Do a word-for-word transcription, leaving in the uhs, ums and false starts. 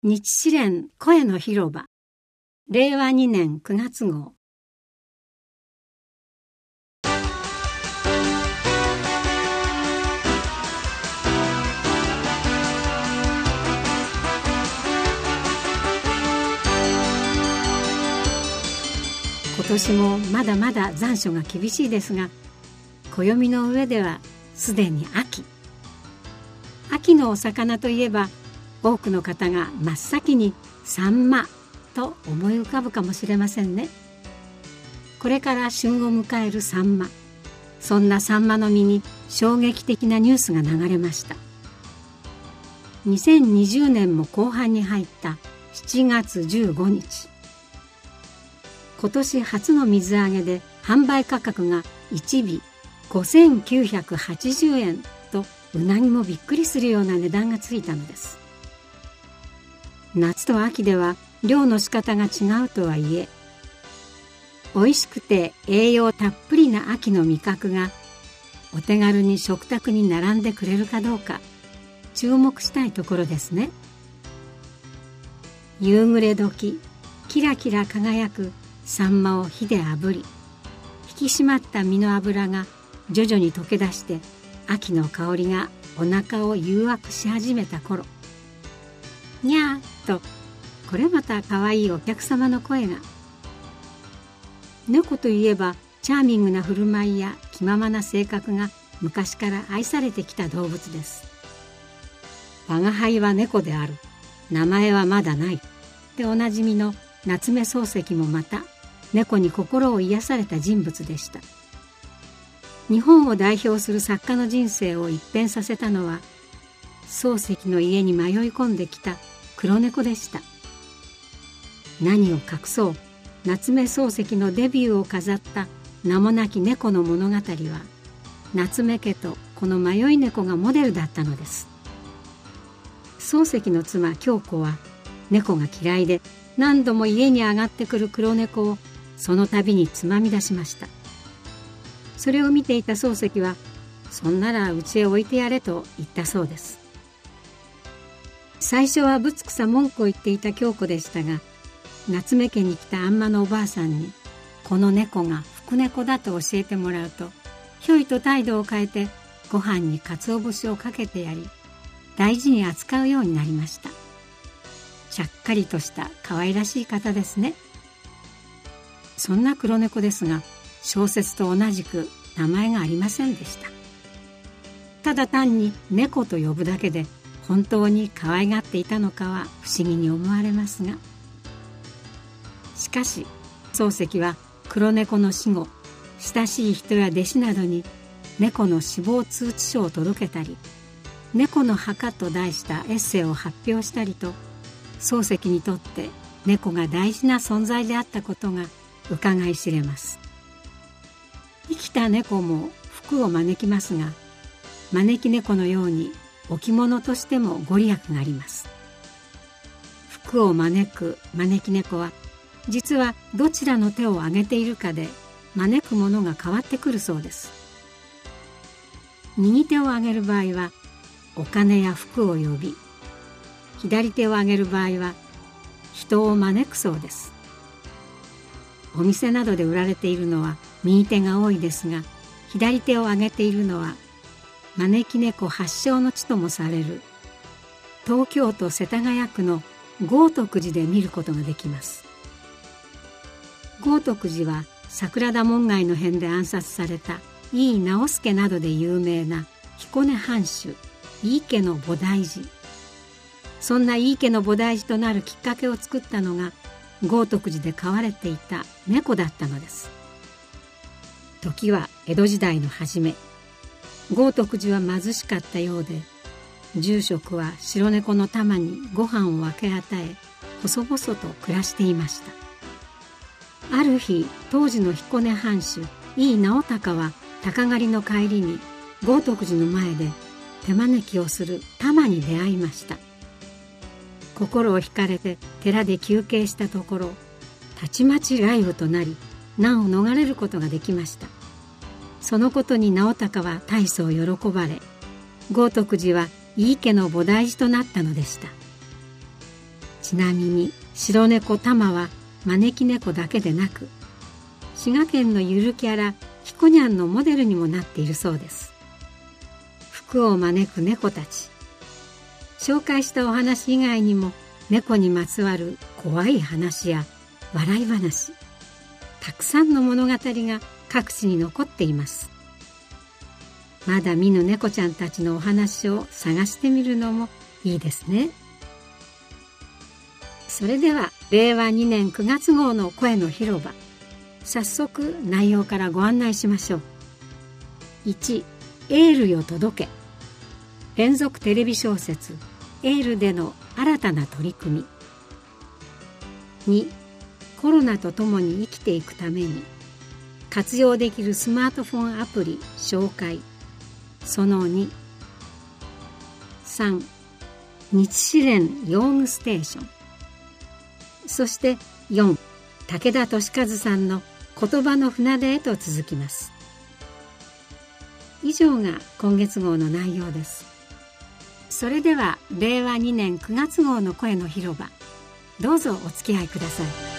日詩連声の広場れいわにねんくがつ号。今年もまだまだ残暑が厳しいですが、暦の上ではすでに秋。秋のお魚といえば、多くの方が真っ先にサンマと思い浮かぶかもしれませんね。これから旬を迎えるサンマ。そんなサンマの身に衝撃的なニュースが流れました。にせんにじゅうねんも後半に入ったしちがつじゅうごにち。今年初の水揚げで販売価格がいちびごせんきゅうひゃくはちじゅうえんと、うなぎもびっくりするような値段がついたのです。夏と秋では漁の仕方が違うとはいえ、美味しくて栄養たっぷりな秋の味覚がお手軽に食卓に並んでくれるかどうか注目したいところですね。夕暮れ時、キラキラ輝くサンマを火で炙り、引き締まった身の脂が徐々に溶け出して秋の香りがお腹を誘惑し始めた頃、にゃーとこれまた可愛いお客様の声が。猫といえばチャーミングな振る舞いや気ままな性格が昔から愛されてきた動物です。我が輩は猫である、名前はまだないでおなじみの夏目漱石もまた猫に心を癒された人物でした。日本を代表する作家の人生を一変させたのは、漱石の家に迷い込んできた黒猫でした。何を隠そう、夏目漱石のデビューを飾った名もなき猫の物語は、夏目家とこの迷い猫がモデルだったのです。漱石の妻京子は猫が嫌いで、何度も家に上がってくる黒猫をその度につまみ出しました。それを見ていた漱石は、そんなら家へ置いてやれと言ったそうです。最初はぶつくさ文句を言っていた京子でしたが、夏目家に来たあんまのおばあさんにこの猫が福猫だと教えてもらうと、ひょいと態度を変えてご飯に鰹節をかけてやり、大事に扱うようになりました。ちゃっかりとした可愛らしい方ですね。そんな黒猫ですが、小説と同じく名前がありませんでした。ただ単に猫と呼ぶだけで本当に可愛がっていたのかは不思議に思われますが、しかし漱石は黒猫の死後、親しい人や弟子などに猫の死亡通知書を届けたり、猫の墓と題したエッセイを発表したりと、漱石にとって猫が大事な存在であったことが伺い知れます。生きた猫も福を招きますが、招き猫のように置物としてもご利益があります。福を招く招き猫は、実はどちらの手を挙げているかで招くものが変わってくるそうです。右手を挙げる場合はお金や福を呼び、左手を挙げる場合は人を招くそうです。お店などで売られているのは右手が多いですが、左手を挙げているのは招き猫発祥の地ともされる東京都世田谷区の豪徳寺で見ることができます。豪徳寺は桜田門外の変で暗殺された井伊直弼などで有名な彦根藩主井伊家の菩提寺。そんな井伊家の菩提寺となるきっかけを作ったのが、豪徳寺で飼われていた猫だったのです。時は江戸時代の初め、豪徳寺は貧しかったようで、住職は白猫の玉にご飯を分け与え、細々と暮らしていました。ある日、当時の彦根藩主井伊直孝は鷹狩りの帰りに豪徳寺の前で手招きをする玉に出会いました。心を惹かれて寺で休憩したところ、たちまち雷雨となり難を逃れることができました。そのことに直孝は大層喜ばれ、豪徳寺は井伊家の菩提寺となったのでした。 ちなみに白猫タマは招き猫だけでなく、滋賀県のゆるキャラひこにゃんのモデルにもなっているそうです。福を招く猫たち。紹介したお話以外にも猫にまつわる怖い話や笑い話、たくさんの物語が各地に残っています。まだ見ぬ猫ちゃんたちのお話を探してみるのもいいですね。それではれいわにねんくがつ号の声の広場、早速内容からご案内しましょう。いち、エールよ届け。連続テレビ小説エールでの新たな取り組み。に、コロナとともに生きていくために活用できるスマートフォンアプリ紹介そのに。さん、日試練用具ステーション。そしてよん、武田俊和さんの言葉の船出へと続きます。以上が今月号の内容です。それではれいわにねんくがつ号の声の広場、どうぞお付き合いください。